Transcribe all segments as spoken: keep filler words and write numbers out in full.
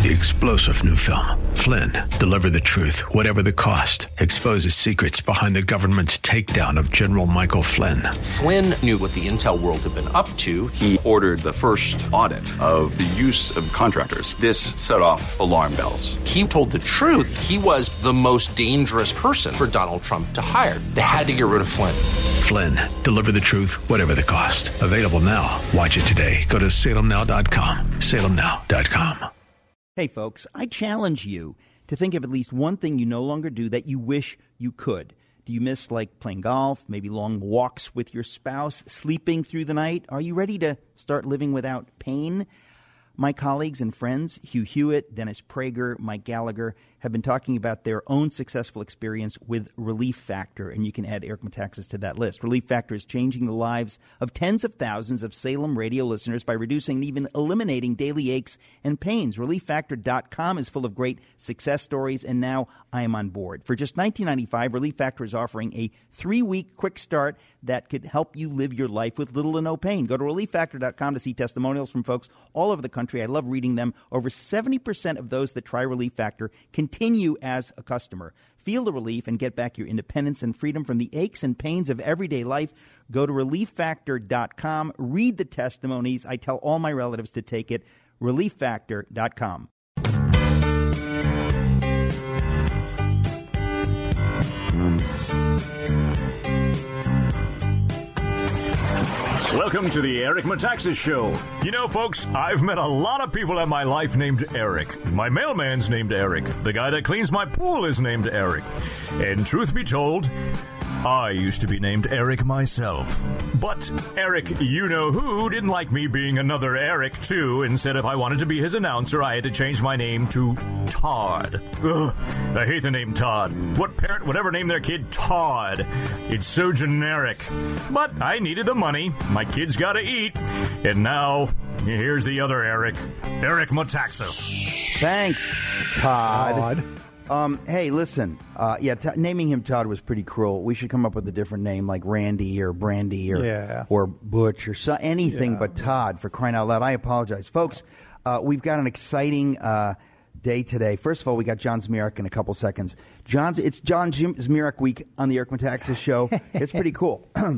The explosive new film, Flynn, deliver the truth, whatever the cost, exposes secrets behind the government's takedown of General Michael Flynn. Flynn knew what the intel world had been up to. He ordered the first audit of the use of contractors. This set off alarm bells. He told the truth. He was the most dangerous person for Donald Trump to hire. They had to get rid of Flynn. Flynn, deliver the truth, whatever the cost. Available now. Watch it today. Go to salem now dot com. salem now dot com. Hey, folks, I challenge you to think of at least one thing you no longer do that you wish you could. Do you miss, like, playing golf, maybe long walks with your spouse, sleeping through the night? Are you ready to start living without pain? My colleagues and friends, Hugh Hewitt, Dennis Prager, Mike Gallagher, have been talking about their own successful experience with Relief Factor, and you can add Eric Metaxas to that list. Relief Factor is changing the lives of tens of thousands of Salem radio listeners by reducing and even eliminating daily aches and pains. relief factor dot com is full of great success stories, and now I am on board. For just nineteen ninety-five dollars, Relief Factor is offering a three-week quick start that could help you live your life with little to no pain. Go to relief factor dot com to see testimonials from folks all over the country. I love reading them. Over seventy percent of those that try Relief Factor continue as a customer. Feel the relief and get back your independence and freedom from the aches and pains of everyday life. Go to relief factor dot com. Read the testimonies. I tell all my relatives to take it. relief factor dot com. Welcome to the Eric Metaxas Show. You know, folks, I've met a lot of people in my life named Eric. My mailman's named Eric. The guy that cleans my pool is named Eric. And truth be told, I used to be named Eric myself. But Eric, you-know-who, didn't like me being another Eric, too, and said if I wanted to be his announcer, I had to change my name to Todd. Ugh, I hate the name Todd. What parent would ever name their kid Todd? It's so generic. But I needed the money. My kids gotta eat. And now, here's the other Eric. Eric Metaxas. Thanks, Todd. Todd. Um, hey, listen, uh, yeah, t- naming him Todd was pretty cruel. We should come up with a different name like Randy or Brandy or yeah. or Butch or so, anything yeah. but Todd, for crying out loud. I apologize. Folks, uh, we've got an exciting uh, day today. First of all, we got John Zmirak in a couple seconds. John's, it's John Zmirak week on the Eric Metaxas Show. It's pretty cool. yes.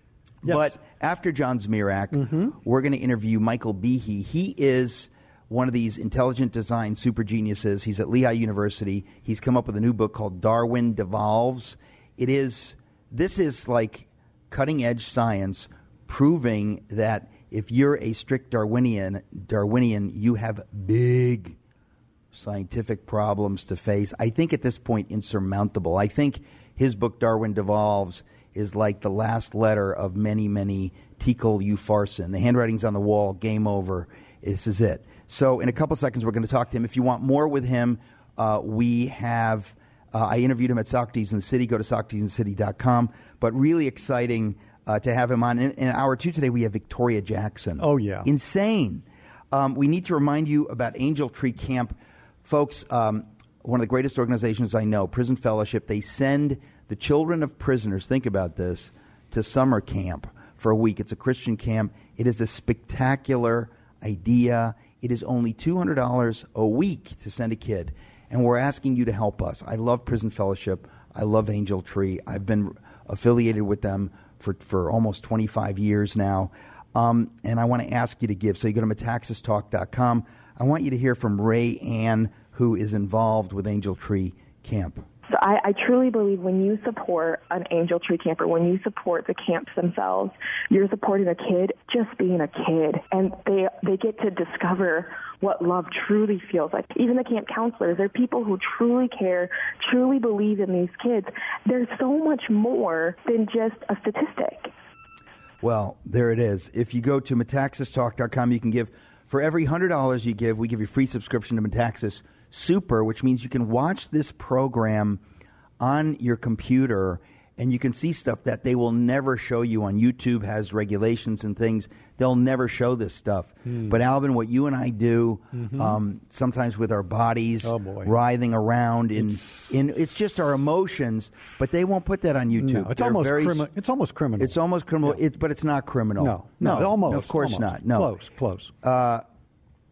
But after John Zmirak, mm-hmm. we're going to interview Michael Behe. He is one of these intelligent design super geniuses. He's at Lehigh University. He's come up with a new book called Darwin Devolves. It is, this is like cutting edge science proving that if you're a strict Darwinian, Darwinian, you have big scientific problems to face. I think at this point insurmountable. I think his book Darwin Devolves is like the last letter of many, many Tikal Upharsin. The handwriting's on the wall, game over. This is it. So in a couple seconds, we're going to talk to him. If you want more with him, uh, we have, uh, I interviewed him at Socrates in the City. Go to socrates in the city dot com. But really exciting uh, to have him on. In, in hour two today, we have Victoria Jackson. Oh, yeah. Insane. Um, we need to remind you about Angel Tree Camp. Folks, um, one of the greatest organizations I know, Prison Fellowship, they send the children of prisoners, think about this, to summer camp for a week. It's a Christian camp. It is a spectacular idea. It is only two hundred dollars a week to send a kid, and we're asking you to help us. I love Prison Fellowship. I love Angel Tree. I've been affiliated with them for, for almost twenty-five years now, um, and I want to ask you to give. So you go to metaxas talk dot com. I want you to hear from Ray Ann, who is involved with Angel Tree Camp. So I, I truly believe when you support an Angel Tree camper, when you support the camps themselves, you're supporting a kid just being a kid. And they they get to discover what love truly feels like. Even the camp counselors, they're people who truly care, truly believe in these kids. There's so much more than just a statistic. Well, there it is. If you go to metaxas talk dot com, you can give. For every one hundred dollars you give, we give you a free subscription to Metaxas Super, which means you can watch this program on your computer and you can see stuff that they will never show you on YouTube. Has regulations and things. They'll never show this stuff. Mm. But Alvin, what you and I do, mm-hmm. um, sometimes with our bodies oh boy. writhing around in, it's, in it's just our emotions, but they won't put that on YouTube. No, it's, almost very, crimi- it's almost criminal. It's almost criminal, yeah. it, but it's not criminal. No, no, no almost. Of course almost. not. No. Close, close. Uh,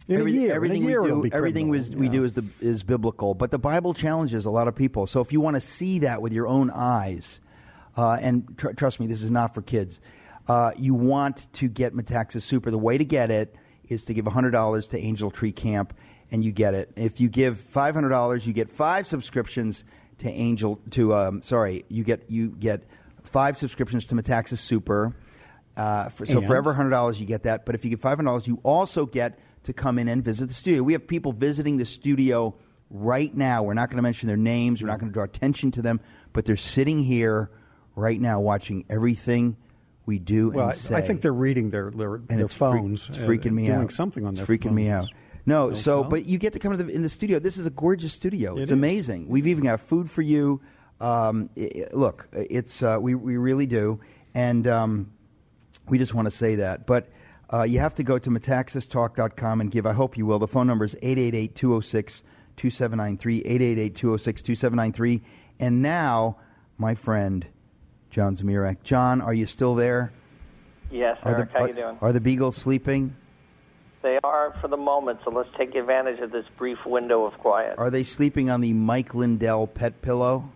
In Every, a year, everything in a year we it'll do, be everything criminal, we, we yeah. do is the is biblical. But the Bible challenges a lot of people. So if you want to see that with your own eyes, uh, and tr- trust me, this is not for kids. Uh, you want to get Metaxas Super. The way to get it is to give one hundred dollars to Angel Tree Camp, and you get it. If you give five hundred dollars, you get five subscriptions to Angel. To um, sorry, you get you get five subscriptions to Metaxas Super. Uh, for, so And? for every one hundred dollars, you get that. But if you give five hundred dollars, you also get to come in and visit the studio. We have people visiting the studio right now. We're not going to mention their names. We're not going to draw attention to them. But they're sitting here right now watching everything we do Well, and I, say. I think they're reading their their, and their it's freak- phones. it's uh, freaking me doing out. something on it's their freaking phones. me out. No, Don't so tell. but you get to come to the in the studio. This is a gorgeous studio. It it's is. amazing. We've even got food for you. Um, i- i- look, it's uh, we we really do, and um, we just want to say that. But uh, you have to go to metaxas talk dot com and give. I hope you will. The phone number is eight eight eight, two oh six, two seven nine three, eight eight eight, two oh six, two seven nine three. And now, my friend, John Zmirak. John, are you still there? Yes, Are Eric, the, how are, you doing? Are the Beagles sleeping? They are for the moment, so let's take advantage of this brief window of quiet. Are they sleeping on the Mike Lindell pet pillow?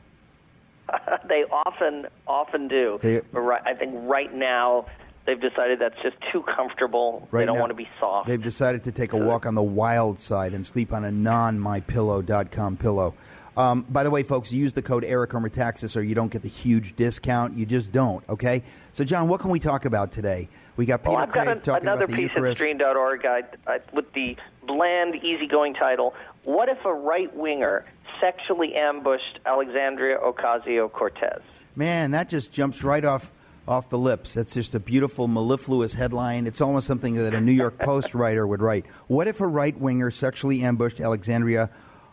They often, often do. They- but right, I think right now they've decided that's just too comfortable. Right they don't now, want to be soft. They've decided to take a walk on the wild side and sleep on a non my pillow dot com pillow. Um, by the way, folks, use the code Eric or Metaxas or you don't get the huge discount. You just don't, okay? So, John, what can we talk about today? We got Peter well, I've got Crave an, talking another about the piece Eucharist. at stream dot org I, I, with the bland, easygoing title, What If a Right-Winger Sexually Ambushed Alexandria Ocasio-Cortez? Man, that just jumps right off off the lips. That's just a beautiful, mellifluous headline. It's almost something that a New York Post writer would write. What if a right-winger sexually ambushed Alexandria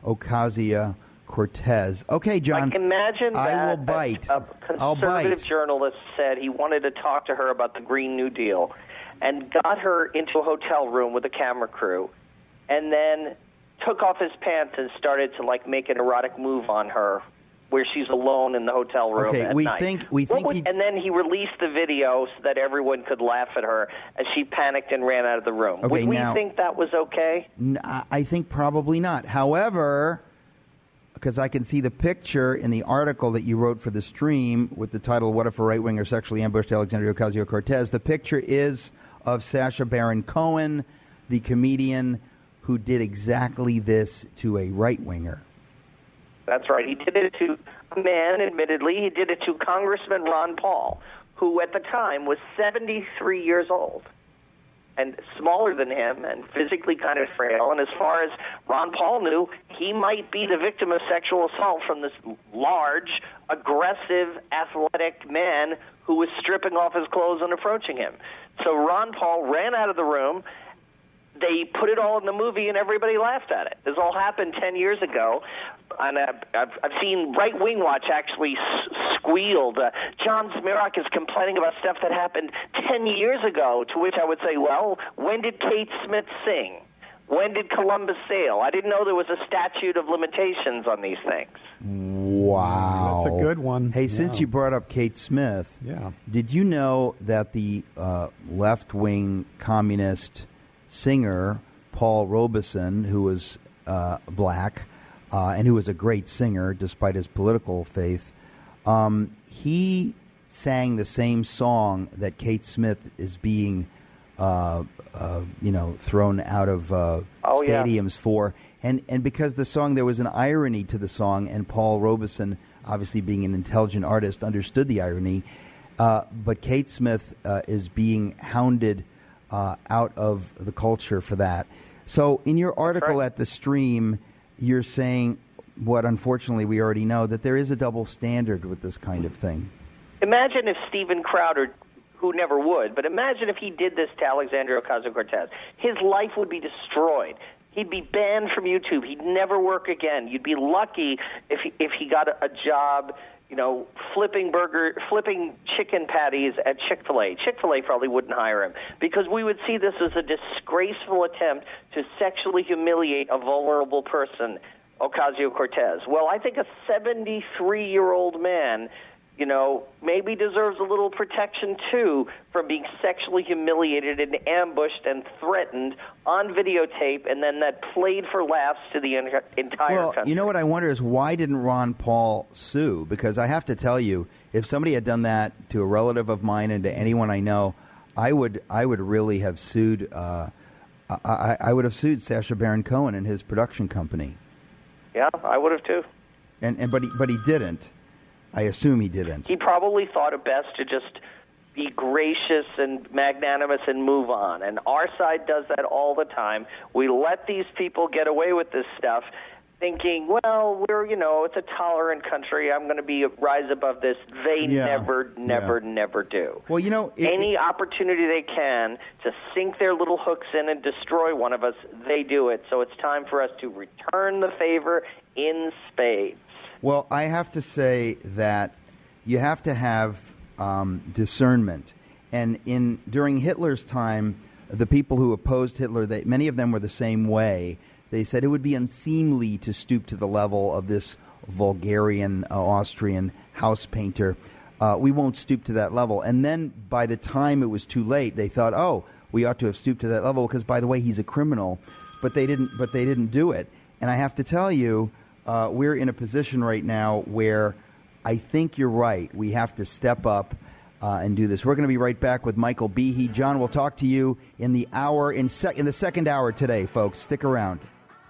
Ocasio-Cortez? Okay, John. Like, imagine I that will bite. A, a I'll conservative bite. journalist said he wanted to talk to her about the Green New Deal and got her into a hotel room with a camera crew and then took off his pants and started to, like, make an erotic move on her where she's alone in the hotel room Okay, at we night. think- we What think would- he- and then he released the video so that everyone could laugh at her as she panicked and ran out of the room. Okay, would we now- think that was okay? N- I I think probably not. However, because I can see the picture in the article that you wrote for the stream with the title, What If a Right-Winger Sexually Ambushed Alexandria Ocasio-Cortez, the picture is of Sacha Baron Cohen, the comedian who did exactly this to a right-winger. That's right. He did it to a man, admittedly. He did it to Congressman Ron Paul, who at the time was seventy-three years old and smaller than him and physically kind of frail. And as far as Ron Paul knew, he might be the victim of sexual assault from this large, aggressive, athletic man who was stripping off his clothes and approaching him. So Ron Paul ran out of the room. They put it all in the movie, and everybody laughed at it. This all happened ten years ago, and I've, I've, I've seen Right Wing Watch actually s- squealed. Uh, John Zmirak is complaining about stuff that happened ten years ago, to which I would say, well, when did Kate Smith sing? When did Columbus sail? I didn't know there was a statute of limitations on these things. Wow. That's a good one. Hey, since Yeah. you brought up Kate Smith, Yeah. did you know that the uh, left-wing communist singer Paul Robeson, who was uh, black uh, and who was a great singer despite his political faith, um, he sang the same song that Kate Smith is being, uh, uh, you know, thrown out of uh, Oh, yeah. stadiums for. And and because the song, there was an irony to the song, and Paul Robeson, obviously being an intelligent artist, understood the irony. Uh, but Kate Smith uh, is being hounded Uh, out of the culture for that. So in your article right. at the stream, you're saying what unfortunately we already know, that there is a double standard with this kind of thing. Imagine if Steven Crowder, who never would, but imagine if he did this to Alexandria Ocasio-Cortez. His life would be destroyed. He'd be banned from YouTube. He'd never work again. You'd be lucky if he, if he got a, a job, you know, flipping burger, flipping chicken patties at Chick-fil-A. Chick-fil-A probably wouldn't hire him because we would see this as a disgraceful attempt to sexually humiliate a vulnerable person, Ocasio-Cortez. Well, I think a seventy-three-year-old man, you know, maybe deserves a little protection, too, from being sexually humiliated and ambushed and threatened on videotape and then that played for laughs to the en- entire well, country. You know what I wonder is why didn't Ron Paul sue? Because I have to tell you, if somebody had done that to a relative of mine and to anyone I know, I would I would really have sued. Uh, I, I would have sued Sacha Baron Cohen and his production company. Yeah, I would have too. And and but he but he didn't. I assume he didn't. He probably thought it best to just be gracious and magnanimous and move on. And our side does that all the time. We let these people get away with this stuff, thinking, well, we're, you know, it's a tolerant country. I'm going to be rise above this. They Yeah. never, never, Yeah. never do. Well, you know, it, Any it, opportunity they can to sink their little hooks in and destroy one of us, they do it. So it's time for us to return the favor in spades. Well, I have to say that you have to have um, discernment. And in during Hitler's time, the people who opposed Hitler, they, many of them were the same way. They said it would be unseemly to stoop to the level of this vulgarian uh, Austrian house painter. Uh, we won't stoop to that level. And then by the time it was too late, they thought, oh, we ought to have stooped to that level because, by the way, he's a criminal. But they didn't. But they didn't do it. And I have to tell you, Uh, we're in a position right now where I think you're right. We have to step up uh, and do this. We're going to be right back with Michael Behe. John, we'll talk to you in the hour in, sec- in the second hour today, folks. Stick around.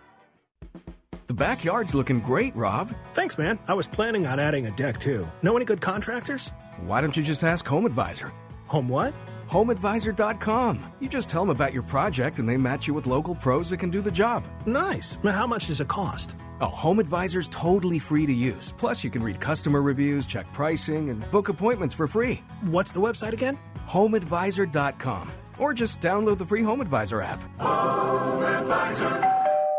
The backyard's looking great, Rob. Thanks, man. I was planning on adding a deck, too. Know any good contractors? Why don't you just ask Home Advisor? Home what? home advisor dot com. You just tell them about your project and they match you with local pros that can do the job. Nice. Now, how much does it cost? Oh, Home Advisor's totally free to use. Plus, you can read customer reviews, check pricing, and book appointments for free. What's the website again? home advisor dot com. Or just download the free Home Advisor app. Home Advisor.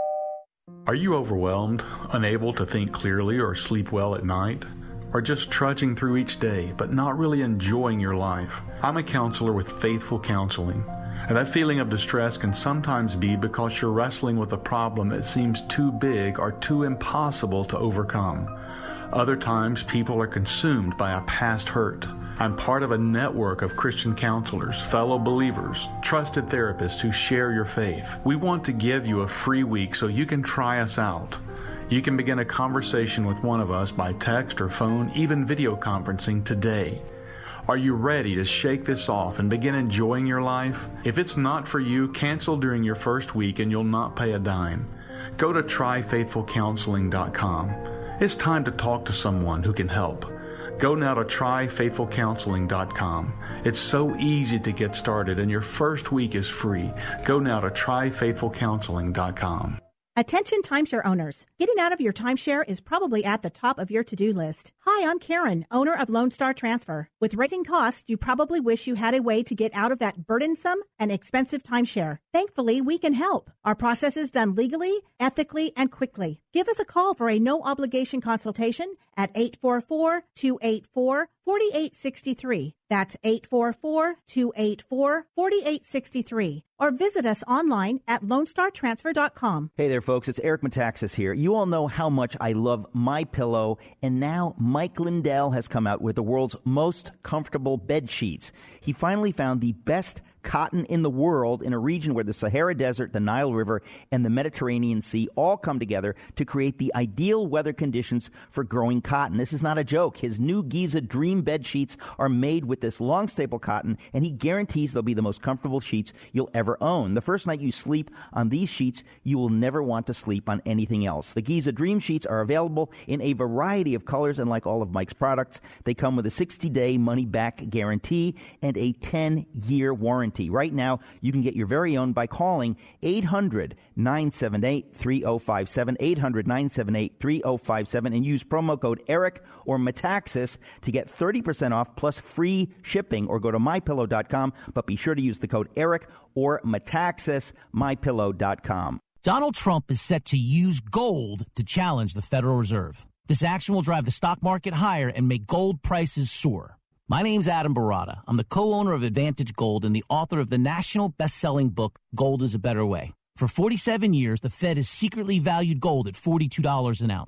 Are you overwhelmed, unable to think clearly or sleep well at night? Or just trudging through each day, but not really enjoying your life? I'm a counselor with Faithful Counseling, and that feeling of distress can sometimes be because you're wrestling with a problem that seems too big or too impossible to overcome. Other times, people are consumed by a past hurt. I'm part of a network of Christian counselors, fellow believers, trusted therapists who share your faith. We want to give you a free week so you can try us out. You can begin a conversation with one of us by text or phone, even video conferencing today. Are you ready to shake this off and begin enjoying your life? If it's not for you, cancel during your first week and you'll not pay a dime. Go to try faithful counseling dot com. It's time to talk to someone who can help. Go now to try faithful counseling dot com. It's so easy to get started and your first week is free. Go now to try faithful counseling dot com. Attention timeshare owners. Getting out of your timeshare is probably at the top of your to-do list. Hi, I'm Karen, owner of Lone Star Transfer. With rising costs, you probably wish you had a way to get out of that burdensome and expensive timeshare. Thankfully, we can help. Our process is done legally, ethically, and quickly. Give us a call for a no-obligation consultation at eight four four, two eight four, four eight six three. That's eight four four, two eight four, four eight six three. Or visit us online at lone star transfer dot com. Hey there, folks. It's Eric Metaxas here. You all know how much I love MyPillow, and now Mike Lindell has come out with the world's most comfortable bed sheets. He finally found the best cotton in the world in a region where the Sahara Desert, the Nile River, and the Mediterranean Sea all come together to create the ideal weather conditions for growing cotton. This is not a joke. His new Giza Dream bed sheets are made with this long staple cotton, and he guarantees they'll be the most comfortable sheets you'll ever own. The first night you sleep on these sheets, you will never want to sleep on anything else. The Giza Dream sheets are available in a variety of colors, and like all of Mike's products, they come with a sixty-day money-back guarantee and a ten-year warranty. Right now, you can get your very own by calling eight hundred, nine seven eight, three oh five seven, eight hundred, nine seven eight, three oh five seven, and use promo code ERIC or Metaxas to get thirty percent off plus free shipping, or go to my pillow dot com, but be sure to use the code ERIC or Metaxas, my pillow dot com. Donald Trump is set to use gold to challenge the Federal Reserve. This action will drive the stock market higher and make gold prices soar. My name's Adam Barata. I'm the co-owner of Advantage Gold and the author of the national best-selling book, Gold is a Better Way. For forty-seven years, the Fed has secretly valued gold at forty-two dollars an ounce.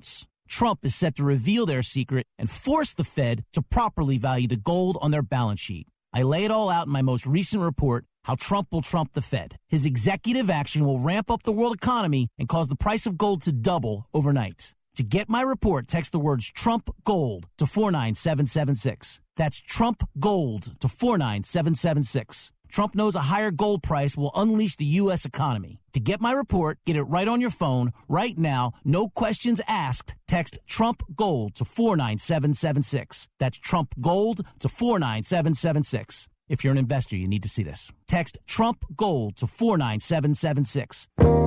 Trump is set to reveal their secret and force the Fed to properly value the gold on their balance sheet. I lay it all out in my most recent report, How Trump Will Trump the Fed. His executive action will ramp up the world economy and cause the price of gold to double overnight. To get my report, text the words Trump Gold to four nine seven seven six. That's Trump Gold to four nine seven seven six. Trump knows a higher gold price will unleash the U S economy. To get my report, get it right on your phone, right now, no questions asked. Text Trump Gold to four nine seven seven six. That's Trump Gold to four nine seven seven six. If you're an investor, you need to see this. Text Trump Gold to four nine seven seven six.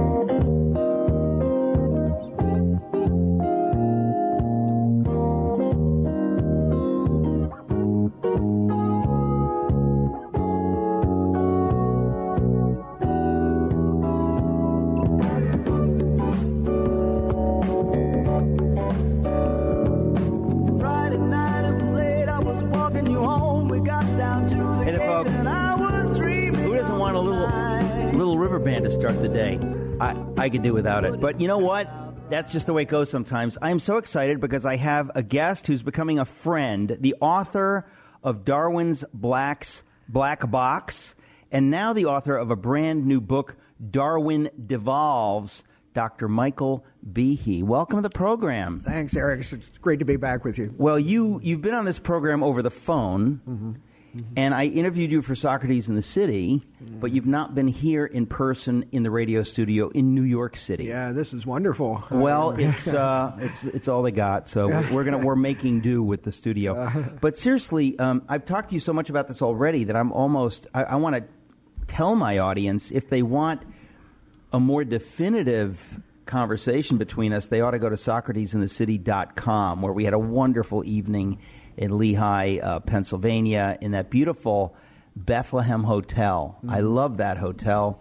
Band to start the day. I, I could do without it. But you know what? That's just the way it goes sometimes. I am so excited because I have a guest who's becoming a friend, the author of Darwin's Black's Black Box, and now the author of a brand new book, Darwin Devolves, Doctor Michael Behe. Welcome to the program. Thanks, Eric. It's great to be back with you. Well, you, you've been on this program over the phone. Mm-hmm. And I interviewed you for Socrates in the City, but you've not been here in person in the radio studio in New York City. Yeah, this is wonderful. Well, it's uh, it's it's all they got, so we're gonna we're making do with the studio. But seriously, um, I've talked to you so much about this already that I'm almost I, I want to tell my audience if they want a more definitive conversation between us, they ought to go to Socrates in the City dot com, where we had a wonderful evening in Lehigh, uh, Pennsylvania, in that beautiful Bethlehem Hotel. Mm-hmm. I love that hotel.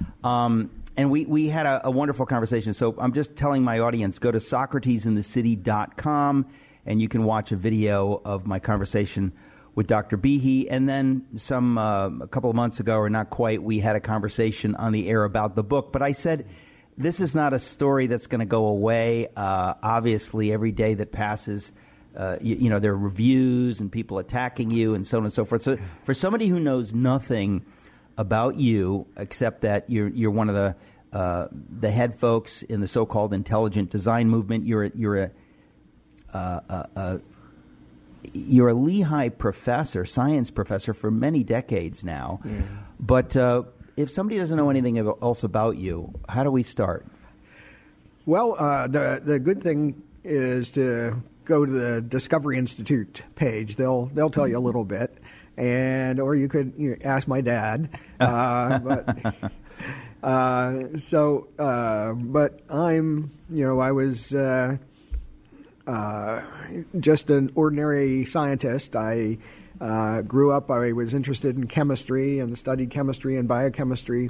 Um, and we, we had a, a wonderful conversation. So I'm just telling my audience, go to Socrates in the City dot com, and you can watch a video of my conversation with Doctor Behe. And then some uh, a couple of months ago, or not quite, we had a conversation on the air about the book. But I said, this is not a story that's going to go away. Uh, obviously, every day that passes, Uh, you, you know, there are reviews and people attacking you and so on and so forth. So for somebody who knows nothing about you except that you're you're one of the uh, the head folks in the so-called intelligent design movement, you're a, you're a uh, uh, uh, you're a Lehigh professor, science professor for many decades now. Yeah. But uh, if somebody doesn't know anything else about you, how do we start? Well, uh, the the good thing is to go to the Discovery Institute page. They'll they'll tell you a little bit, and or you could you know, ask my dad. Uh, but uh, so, uh, but I'm you know I was uh, uh, just an ordinary scientist. I uh, grew up. I was interested in chemistry and studied chemistry and biochemistry,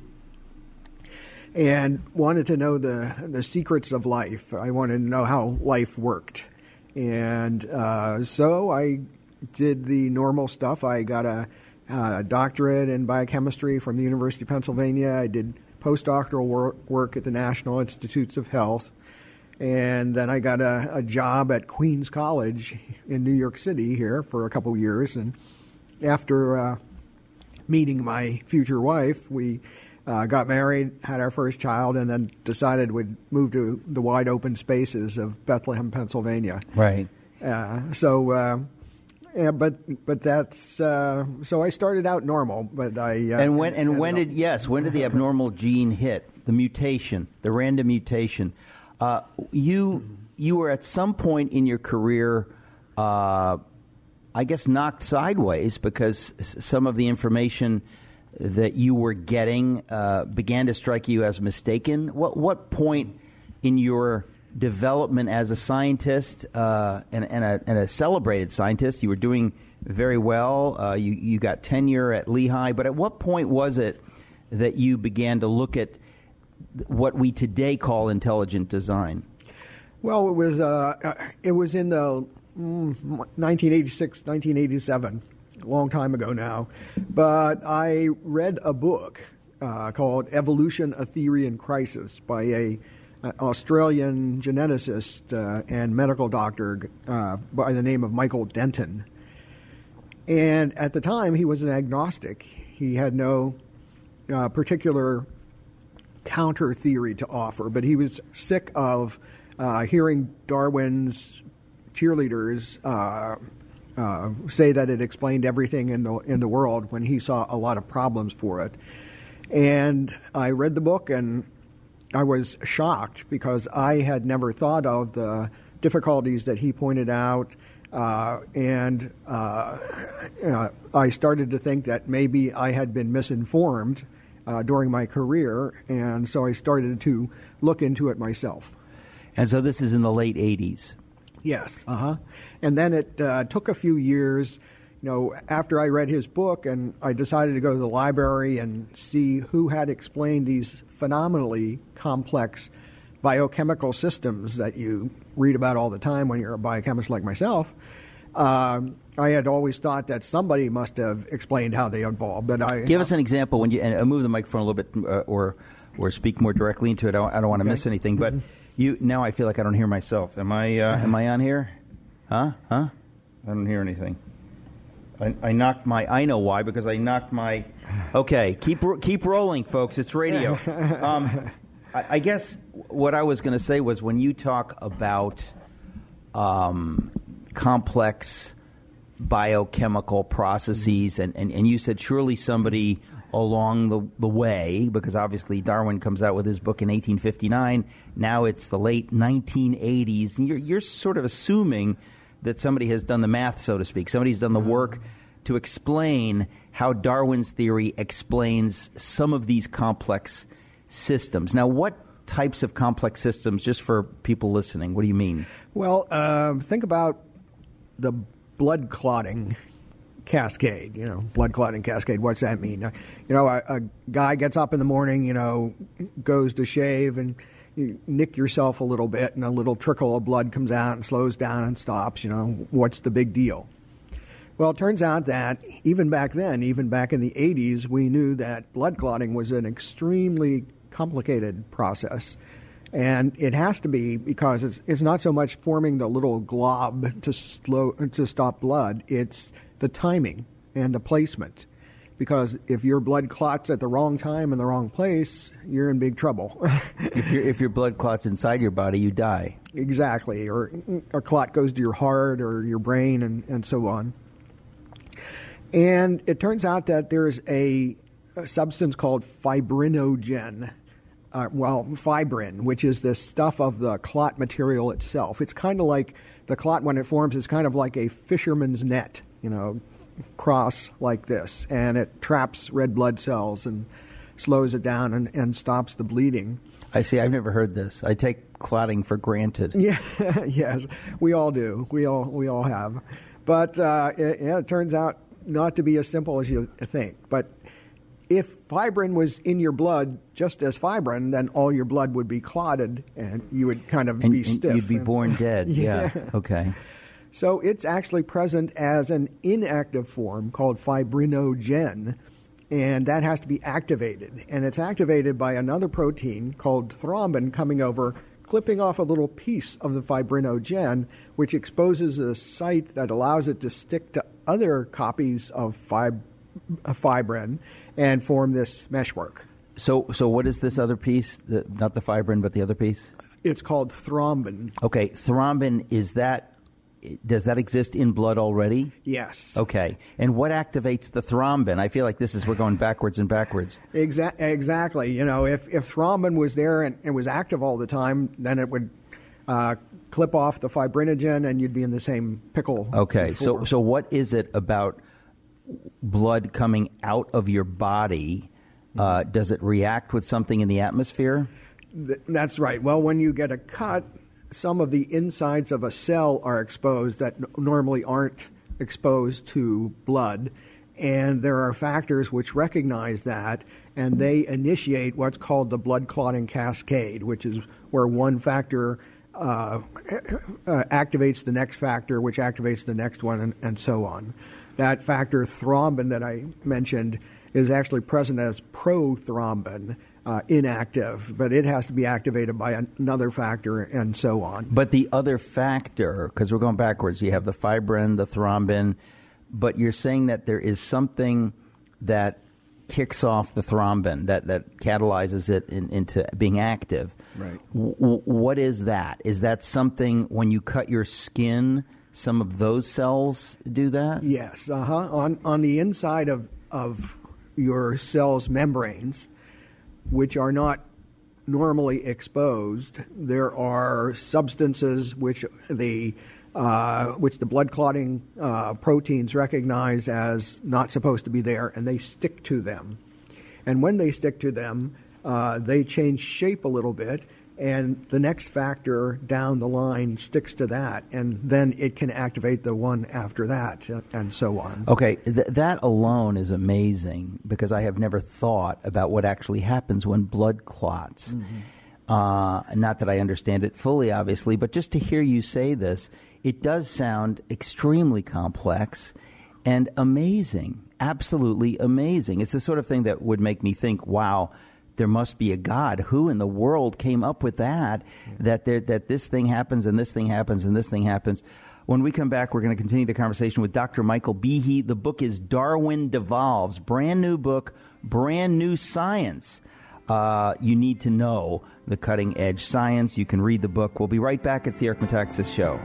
and wanted to know the the secrets of life. I wanted to know how life worked. And uh, so I did the normal stuff. I got a, a doctorate in biochemistry from the University of Pennsylvania. I did postdoctoral work, work at the National Institutes of Health. And then I got a, a job at Queens College in New York City here for a couple of years. And after uh, meeting my future wife, we uh, got married, had our first child, and then decided we'd move to the wide open spaces of Bethlehem, Pennsylvania. Right. Uh, so, uh, yeah, but but that's uh, so I started out normal, but I uh, and when and when did yes when did the abnormal gene hit, the mutation, the random mutation? Uh, you you were at some point in your career, uh, I guess, knocked sideways because some of the information that you were getting uh, began to strike you as mistaken. What what point in your development as a scientist uh, and, and, a, and a celebrated scientist, you were doing very well, uh, you, you got tenure at Lehigh, but at what point was it that you began to look at what we today call intelligent design? Well, it was uh, it was in the mm, nineteen eighty-six, nineteen eighty-seven, a long time ago now. But I read a book uh, called Evolution, A Theory in Crisis by a an Australian geneticist uh, and medical doctor uh, by the name of Michael Denton. And at the time, he was an agnostic. He had no uh, particular counter theory to offer, but he was sick of uh, hearing Darwin's cheerleaders uh, uh, say that it explained everything in the in the world when he saw a lot of problems for it. And I read the book, and I was shocked because I had never thought of the difficulties that he pointed out, uh, and uh, uh, I started to think that maybe I had been misinformed uh, during my career, and so I started to look into it myself. And so this is in the late eighties. Yes, uh-huh. And then it uh, took a few years, you know, after I read his book, and I decided to go to the library and see who had explained these phenomenally complex biochemical systems that you read about all the time when you're a biochemist like myself. Um, I had always thought that somebody must have explained how they evolved, but I give us an example when you and move the microphone a little bit, uh, or or speak more directly into it. I don't, I don't want to okay. miss anything, but. Mm-hmm. You now I feel like I don't hear myself. Am I uh, am I on here? Huh? Huh? I don't hear anything. I, I knocked my. I know why, because I knocked my. Okay, keep keep rolling, folks. It's radio. Um, I, I guess what I was going to say was when you talk about um, complex biochemical processes, and, and, and you said surely somebody along the, the way, because obviously Darwin comes out with his book in eighteen fifty-nine. Now it's the late nineteen eighties. And you're, you're sort of assuming that somebody has done the math, so to speak. Somebody's done the work to explain how Darwin's theory explains some of these complex systems. Now, what types of complex systems, just for people listening, what do you mean? Well, uh, think about the blood clotting cascade, you know, blood clotting cascade. What's that mean? Uh, you know, a, a guy gets up in the morning, you know, goes to shave, and you nick yourself a little bit, and a little trickle of blood comes out and slows down and stops. You know, what's the big deal? Well, it turns out that even back then, even back in the eighties, we knew that blood clotting was an extremely complicated process. And it has to be because it's, it's not so much forming the little glob to slow to stop blood, it's the timing and the placement. Because if your blood clots at the wrong time in the wrong place, you're in big trouble. if, your if your blood clots inside your body, you die. Exactly. Or a clot goes to your heart or your brain and, and so on. And it turns out that there's a, a substance called fibrinogen. Uh, well, fibrin, which is the stuff of the clot material itself. It's kind of like the clot when it forms is kind of like a fisherman's net, you know, cross like this, and it traps red blood cells and slows it down and, and stops the bleeding. I see. I've never heard this. I take clotting for granted. Yeah, yes, we all do. We all we all have, but uh, it, yeah, it turns out not to be as simple as you think. But if fibrin was in your blood just as fibrin, then all your blood would be clotted, and you would kind of and, be and stiff. You'd be born dead. yeah. yeah. Okay. So it's actually present as an inactive form called fibrinogen, and that has to be activated. And it's activated by another protein called thrombin coming over, clipping off a little piece of the fibrinogen, which exposes a site that allows it to stick to other copies of fib- fibrin and form this meshwork. So so what is this other piece? The, not the fibrin, but the other piece? It's called thrombin. Okay, thrombin, is that... Does that exist in blood already? Yes. Okay. And what activates the thrombin? I feel like this is, we're going backwards and backwards. Exa- exactly. You know, if, if thrombin was there and it was active all the time, then it would uh, clip off the fibrinogen and you'd be in the same pickle. Okay. So, so what is it about blood coming out of your body? Uh, does it react with something in the atmosphere? Th- that's right. Well, when you get a cut, some of the insides of a cell are exposed that n- normally aren't exposed to blood. And there are factors which recognize that, and they initiate what's called the blood clotting cascade, which is where one factor uh, uh, activates the next factor, which activates the next one, and, and so on. That factor thrombin that I mentioned is actually present as prothrombin. uh, inactive, but it has to be activated by another factor and so on. But the other factor, because we're going backwards, you have the fibrin, the thrombin, but you're saying that there is something that kicks off the thrombin, that, that catalyzes it in, into being active. Right. W- what is that? Is that something when you cut your skin, some of those cells do that? Yes. Uh-huh. On on the inside of, of your cell's membranes, which are not normally exposed, there are substances which the Uh, which the blood clotting uh, proteins recognize as not supposed to be there, and they stick to them. And when they stick to them, uh, they change shape a little bit, and the next factor down the line sticks to that, and then it can activate the one after that, and so on. Okay, th- that alone is amazing, because I have never thought about what actually happens when blood clots. Mm-hmm. Uh, not that I understand it fully, obviously, but just to hear you say this, it does sound extremely complex and amazing, absolutely amazing. It's the sort of thing that would make me think, wow, there must be a God. Who in the world came up with that, that there, that this thing happens and this thing happens and this thing happens? When we come back, we're going to continue the conversation with Doctor Michael Behe. The book is Darwin Devolves. Brand new book, brand new science. Uh, you need to know the cutting-edge science. You can read the book. We'll be right back. It's the Eric Metaxas Show.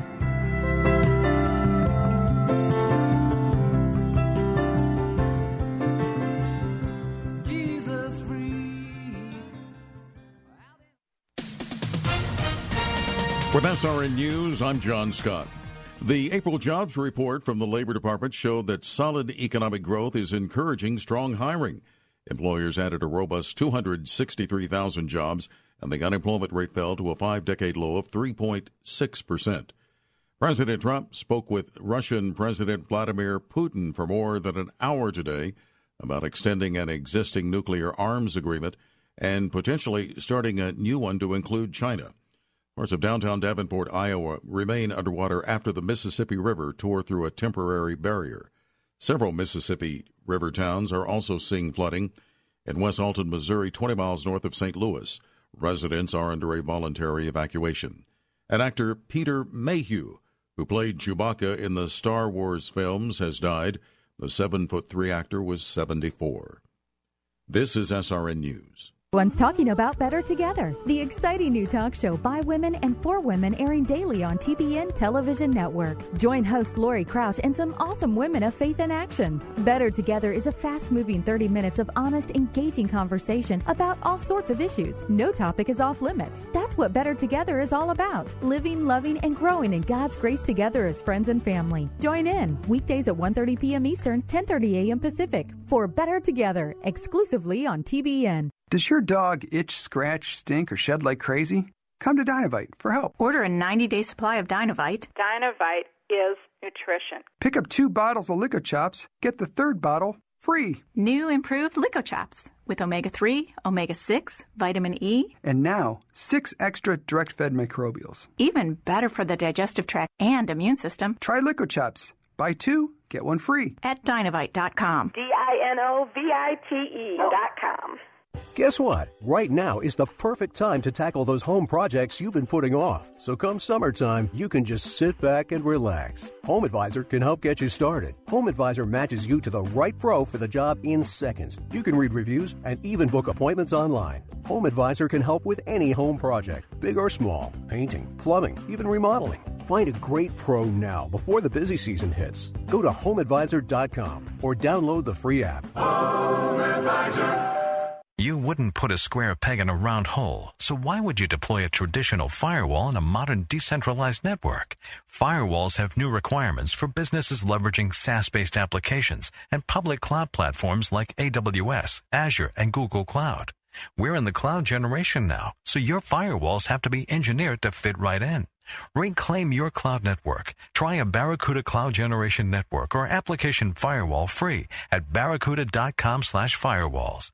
With S R N News, I'm John Scott. The April jobs report from the Labor Department showed that solid economic growth is encouraging strong hiring. Employers added a robust two hundred sixty-three thousand jobs, and the unemployment rate fell to a five-decade low of three point six percent. President Trump spoke with Russian President Vladimir Putin for more than an hour today about extending an existing nuclear arms agreement and potentially starting a new one to include China. Parts of downtown Davenport, Iowa, remain underwater after the Mississippi River tore through a temporary barrier. Several Mississippi River towns are also seeing flooding. In West Alton, Missouri, twenty miles north of Saint Louis, residents are under a voluntary evacuation. And actor Peter Mayhew, who played Chewbacca in the Star Wars films, has died. The seven foot three actor was seventy-four. This is S R N News. One's talking about Better Together, the exciting new talk show by women and for women airing daily on T B N Television Network. Join host Lori Crouch and some awesome women of faith in action. Better Together is a fast-moving thirty minutes of honest, engaging conversation about all sorts of issues. No topic is off limits. That's what Better Together is all about. Living, loving, and growing in God's grace together as friends and family. Join in weekdays at one thirty p.m. Eastern, ten thirty a.m. Pacific for Better Together, exclusively on T B N. Does your dog itch, scratch, stink, or shed like crazy? Come to Dinovite for help. Order a ninety-day supply of Dinovite. Dinovite is nutrition. Pick up two bottles of Lico Chops, get the third bottle free. New improved Lico Chops with omega three, omega six, vitamin E. And now, six extra direct-fed microbials. Even better for the digestive tract and immune system. Try Lico Chops. Buy two, get one free. At Dinovite dot com. D I N O V I T E dot com. Guess what? Right now is the perfect time to tackle those home projects you've been putting off. So come summertime, you can just sit back and relax. Home Advisor can help get you started. Home Advisor matches you to the right pro for the job in seconds. You can read reviews and even book appointments online. Home Advisor can help with any home project, big or small, painting, plumbing, even remodeling. Find a great pro now before the busy season hits. Go to home advisor dot com or download the free app. Home Advisor. You wouldn't put a square peg in a round hole, so why would you deploy a traditional firewall in a modern decentralized network? Firewalls have new requirements for businesses leveraging SaaS-based applications and public cloud platforms like A W S, Azure, and Google Cloud. We're in the cloud generation now, so your firewalls have to be engineered to fit right in. Reclaim your cloud network. Try a Barracuda Cloud Generation Network or application firewall free at barracuda dot com slash firewalls.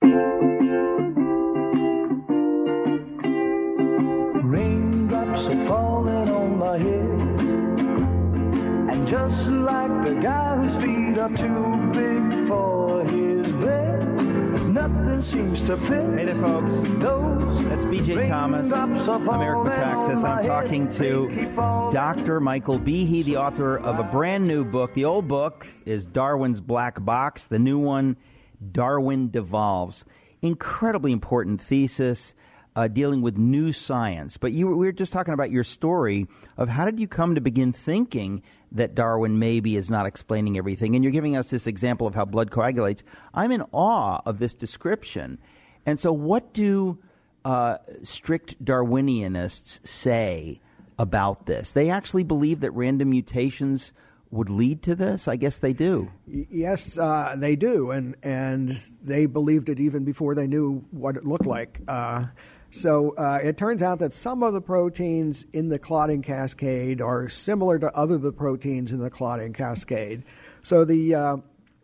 Raindrops are falling on my head, and just like the guy whose feet are too big for his bed, nothing seems to fit. Hey there, folks. Those That's B J Thomas. I'm Eric Metaxas. I'm talking to Doctor Michael Behe, the author of a brand new book. The old book is Darwin's Black Box. The new one, Darwin Devolves. Incredibly important thesis uh, dealing with new science. But you, we were just talking about your story of how did you come to begin thinking that Darwin maybe is not explaining everything. And you're giving us this example of how blood coagulates. I'm in awe of this description. And so what do uh, strict Darwinianists say about this? They actually believe that random mutations would lead to this? I guess they do. Yes, uh, they do. And, and they believed it even before they knew what it looked like. Uh, So uh, it turns out that some of the proteins in the clotting cascade are similar to other of the proteins in the clotting cascade. So the uh,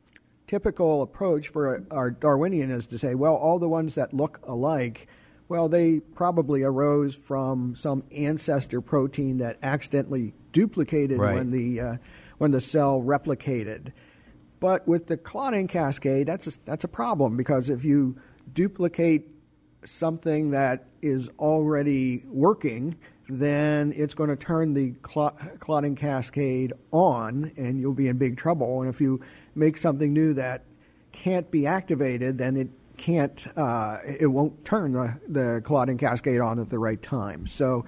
typical approach for our Darwinian is to say, well, all the ones that look alike, well, they probably arose from some ancestor protein that accidentally duplicated right. when the uh, when the cell replicated. But with the clotting cascade, that's a, that's a problem, because if you duplicate something that is already working, then it's going to turn the clot, clotting cascade on, and you'll be in big trouble. And if you make something new that can't be activated, then it can't, uh, it won't turn the, the clotting cascade on at the right time. So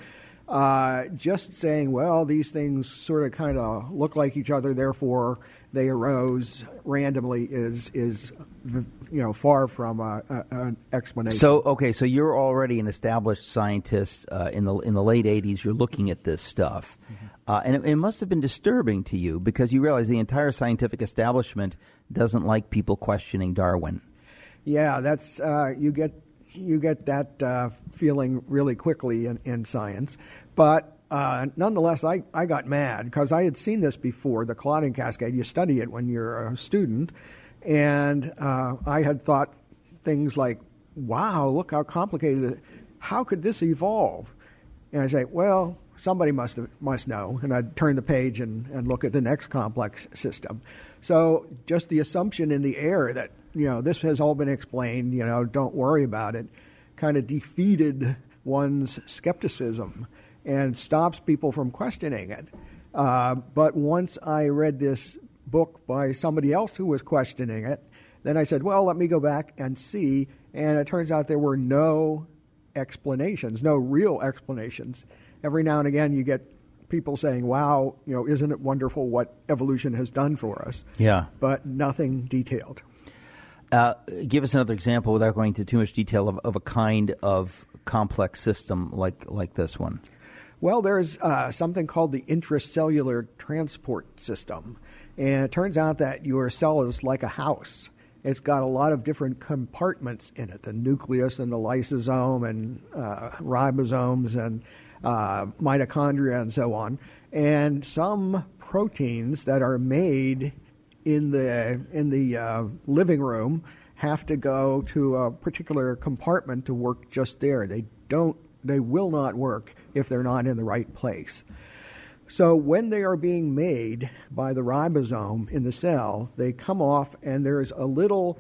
uh, just saying, well, these things sort of kind of look like each other, therefore they arose randomly, is is you know far from a, a, an explanation. So okay, so you're already an established scientist uh, in the in the late eighties. You're looking at this stuff, mm-hmm. uh, and it, it must have been disturbing to you, because you realize the entire scientific establishment doesn't like people questioning Darwin. Yeah, that's uh, you get you get that uh, feeling really quickly in, in science, but. Uh, nonetheless, I, I got mad because I had seen this before, the clotting cascade. You study it when you're a student. And uh, I had thought things like, wow, look how complicated it is. How could this evolve? And I say, well, somebody must have, must know. And I'd turn the page and, and look at the next complex system. So just the assumption in the air that, you know, this has all been explained, you know, don't worry about it, kind of defeated one's skepticism and stops people from questioning it. Uh, but once I read this book by somebody else who was questioning it, then I said, well, let me go back and see. And it turns out there were no explanations, no real explanations. Every now and again you get people saying, wow, you know, isn't it wonderful what evolution has done for us? Yeah. But nothing detailed. Uh, give us another example, without going into too much detail, of, of a kind of complex system like like this one. Well, there's uh, something called the intracellular transport system. And it turns out that your cell is like a house. It's got a lot of different compartments in it, the nucleus and the lysosome and uh, ribosomes and uh, mitochondria and so on. And some proteins that are made in the, in the uh, living room have to go to a particular compartment to work just there. They don't They will not work if they're not in the right place. So when they are being made by the ribosome in the cell, they come off, and there's a little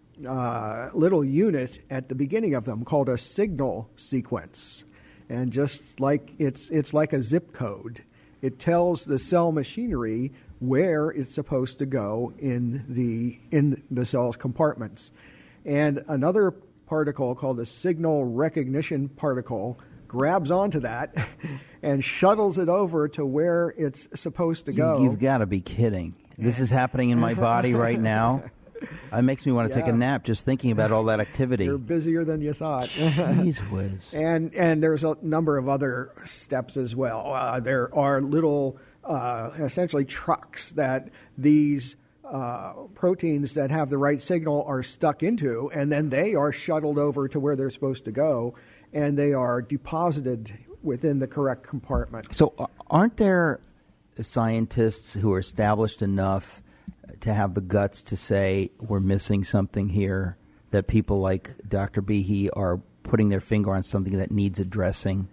uh, little unit at the beginning of them called a signal sequence. And just like it's it's like a zip code. It tells the cell machinery where it's supposed to go in the in the cell's compartments. And another particle called the signal recognition particle grabs onto that and shuttles it over to where it's supposed to go. You, you've got to be kidding. This is happening in my body right now. It makes me want to yeah. take a nap just thinking about all that activity. You're busier than you thought. Jeez whiz. And, and there's a number of other steps as well. Uh, there are little, uh, essentially trucks that these Uh, proteins that have the right signal are stuck into, and then they are shuttled over to where they're supposed to go, and they are deposited within the correct compartment. So aren't there scientists who are established enough to have the guts to say we're missing something here, that people like Doctor Behe are putting their finger on something that needs addressing?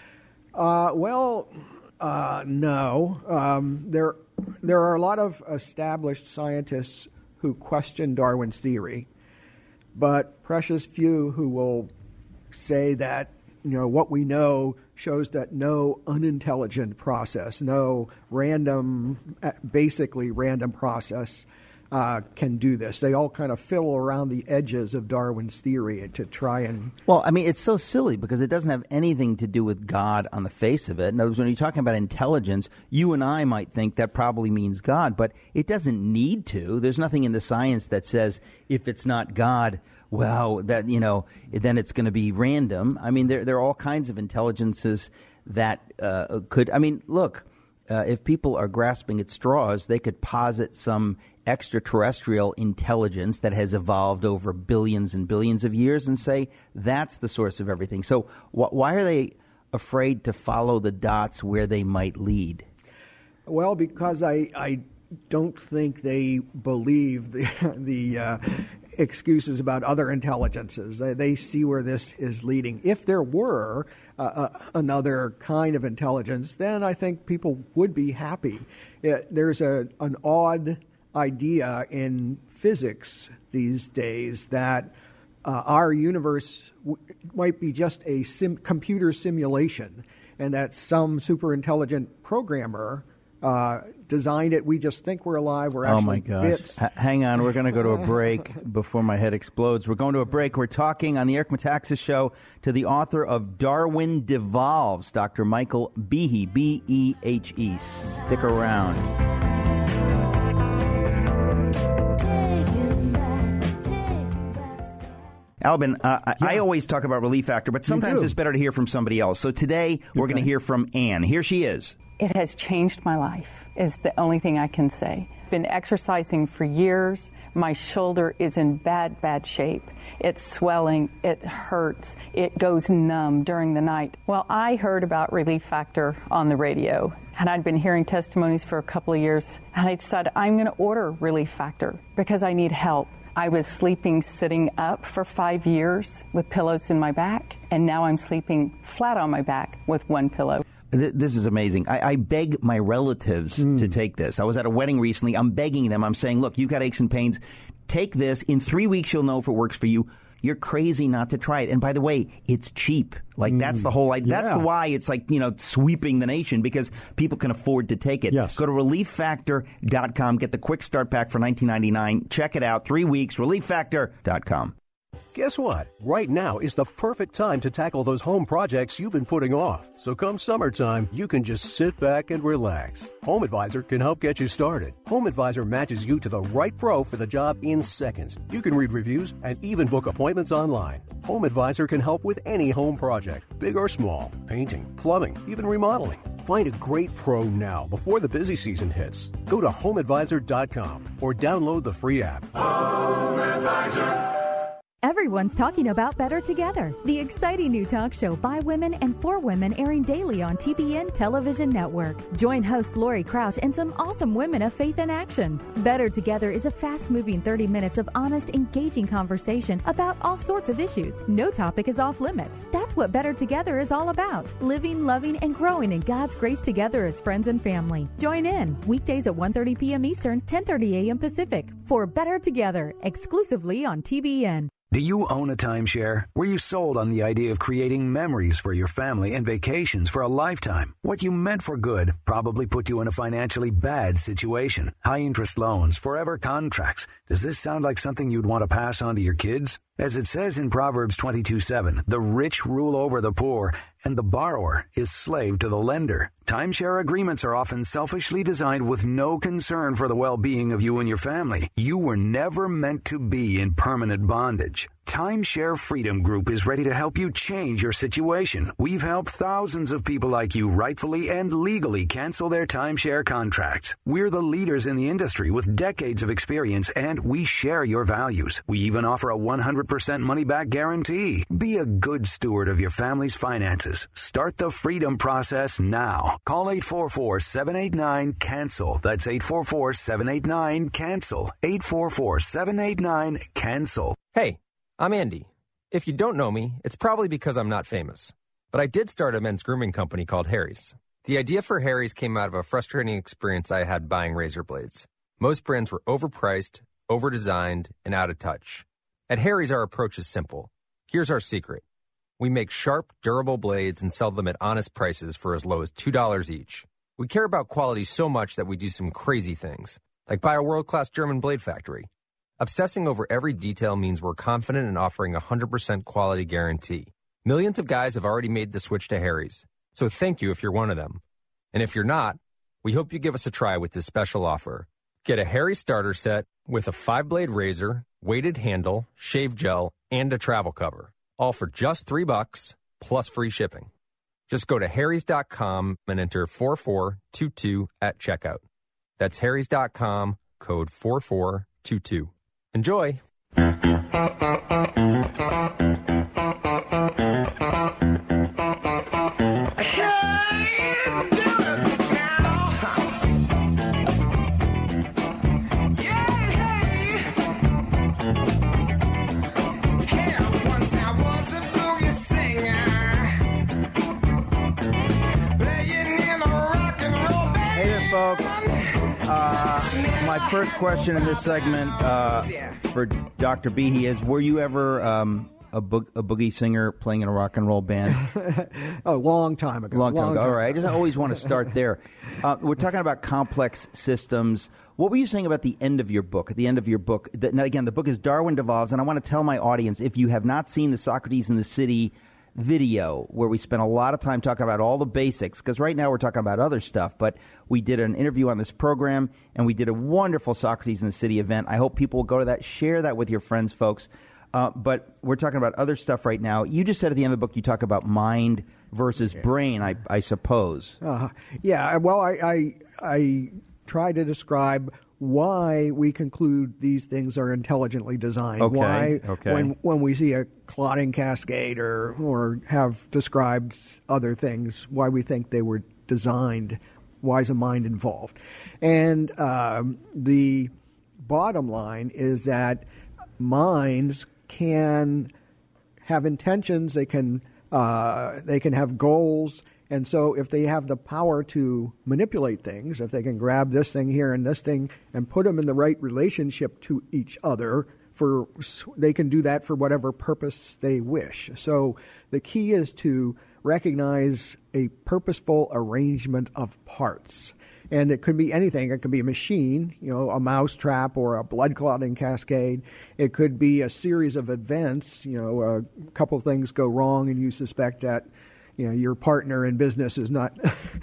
Uh, well, uh, no. Um, there There are a lot of established scientists who question Darwin's theory, but precious few who will say that, you know, what we know shows that no unintelligent process, no random, basically random process uh, can do this. They all kind of fiddle around the edges of Darwin's theory to try and... Well, I mean, it's so silly because it doesn't have anything to do with God on the face of it. In other words, when you're talking about intelligence, you and I might think that probably means God, but it doesn't need to. There's nothing in the science that says if it's not God, well, that, you know, then it's going to be random. I mean, there there are all kinds of intelligences that uh, could, I mean, look, uh, if people are grasping at straws, they could posit some extraterrestrial intelligence that has evolved over billions and billions of years and say that's the source of everything. So wh- why are they afraid to follow the dots where they might lead? Well, because I, I don't think they believe the, the uh, excuses about other intelligences. They, they see where this is leading. If there were uh, uh, another kind of intelligence, then I think people would be happy. It, there's a an odd idea in physics these days that uh, our universe w- might be just a sim- computer simulation, and that some super intelligent programmer uh, designed it. We just think we're alive. We're actually oh my gosh. bits. H- hang on, we're going to go to a break before my head explodes. We're going to a break. We're talking on the Eric Metaxas Show to the author of Darwin Devolves, Doctor Michael Behe, B E H E. Stick around. Albin, uh, yeah. I always talk about Relief Factor, but sometimes it's better to hear from somebody else. So today we're okay. going to hear from Ann. Here she is. It has changed my life, is the only thing I can say. Been exercising for years. My shoulder is in bad, bad shape. It's swelling. It hurts. It goes numb during the night. Well, I heard about Relief Factor on the radio, and I'd been hearing testimonies for a couple of years, and I decided I'm going to order Relief Factor because I need help. I was sleeping sitting up for five years with pillows in my back, and now I'm sleeping flat on my back with one pillow. This is amazing. I, I beg my relatives mm. to take this. I was at a wedding recently. I'm begging them. I'm saying, look, you've got aches and pains. Take this. In three weeks, you'll know if it works for you. You're crazy not to try it. And by the way, it's cheap. Like, mm. that's the whole idea. Yeah. That's why it's like, you know, sweeping the nation, because people can afford to take it. Yes. Go to relief factor dot com. Get the quick start pack for nineteen ninety-nine. Check it out. Three weeks. relief factor dot com. Guess what? Right now is the perfect time to tackle those home projects you've been putting off. So come summertime, you can just sit back and relax. Home Advisor can help get you started. Home Advisor matches you to the right pro for the job in seconds. You can read reviews and even book appointments online. Home Advisor can help with any home project, big or small, painting, plumbing, even remodeling. Find a great pro now before the busy season hits. Go to home advisor dot com or download the free app. Home Advisor. Everyone's talking about Better Together, the exciting new talk show by women and for women airing daily on T B N Television Network. Join host Lori Crouch and some awesome women of faith in action. Better Together is a fast-moving thirty minutes of honest, engaging conversation about all sorts of issues. No topic is off limits. That's what Better Together is all about. Living, loving, and growing in God's grace together as friends and family. Join in weekdays at one thirty p.m. Eastern, ten thirty a.m. Pacific for Better Together, exclusively on T B N. Do you own a timeshare? Were you sold on the idea of creating memories for your family and vacations for a lifetime? What you meant for good probably put you in a financially bad situation. High interest loans, forever contracts. Does this sound like something you'd want to pass on to your kids? As it says in Proverbs twenty-two seven, the rich rule over the poor, and the borrower is slave to the lender. Timeshare agreements are often selfishly designed with no concern for the well-being of you and your family. You were never meant to be in permanent bondage. Timeshare Freedom Group is ready to help you change your situation. We've helped thousands of people like you rightfully and legally cancel their timeshare contracts. We're the leaders in the industry with decades of experience, and we share your values. We even offer a one hundred percent money-back guarantee. Be a good steward of your family's finances. Start the freedom process now. Call eight four four, seven eight nine, cancel. That's eight four four, seven eight nine, cancel. eight four four, seven eight nine, cancel. Hey, I'm Andy. If you don't know me, it's probably because I'm not famous. But I did start a men's grooming company called Harry's. The idea for Harry's came out of a frustrating experience I had buying razor blades. Most brands were overpriced, overdesigned, and out of touch. At Harry's, our approach is simple. Here's our secret. We make sharp, durable blades and sell them at honest prices for as low as two dollars each. We care about quality so much that we do some crazy things, like buy a world-class German blade factory. Obsessing over every detail means we're confident in offering a one hundred percent quality guarantee. Millions of guys have already made the switch to Harry's, so thank you if you're one of them. And if you're not, we hope you give us a try with this special offer. Get a Harry's starter set with a five-blade razor, weighted handle, shave gel, and a travel cover, all for just three bucks plus free shipping. Just go to harrys dot com and enter four four two two at checkout. That's harrys dot com, code four four two two. Enjoy! My first question in this segment uh, for Doctor Behe is, were you ever um, a, bo- a boogie singer playing in a rock and roll band? A long time ago. Long time long ago. Time. All right. I just always want to start there. Uh, we're talking about complex systems. What were you saying about the end of your book? At the end of your book, that, now again, the book is Darwin Devolves, and I want to tell my audience, if you have not seen the Socrates in the City video, where we spent a lot of time talking about all the basics, because right now we're talking about other stuff, but we did an interview on this program, and we did a wonderful Socrates in the City event. I hope people will go to that, share that with your friends, folks. Uh, but we're talking about other stuff right now. You just said at the end of the book you talk about mind versus brain, I, I suppose. Uh, yeah, well, I, I, I try to describe why we conclude these things are intelligently designed. Okay, why, okay. when when we see a clotting cascade or or have described other things, why we think they were designed. Why is a mind involved? And um, the bottom line is that minds can have intentions. They can uh, they can have goals. And so if they have the power to manipulate things, if they can grab this thing here and this thing and put them in the right relationship to each other, for they can do that for whatever purpose they wish. So the key is to recognize a purposeful arrangement of parts. And it could be anything. It could be a machine, you know, a mouse trap or a blood clotting cascade. It could be a series of events. You know, a couple things go wrong and you suspect that, you know, your partner in business is not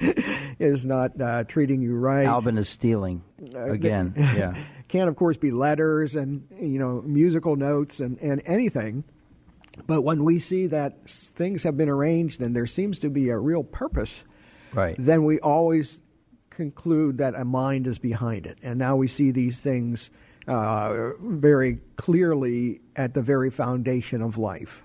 is not uh, treating you right. Alvin is stealing again. Uh, yeah, can of course be letters and, you know, musical notes and, and anything. But when we see that things have been arranged and there seems to be a real purpose, right, then we always conclude that a mind is behind it. And now we see these things uh, very clearly at the very foundation of life.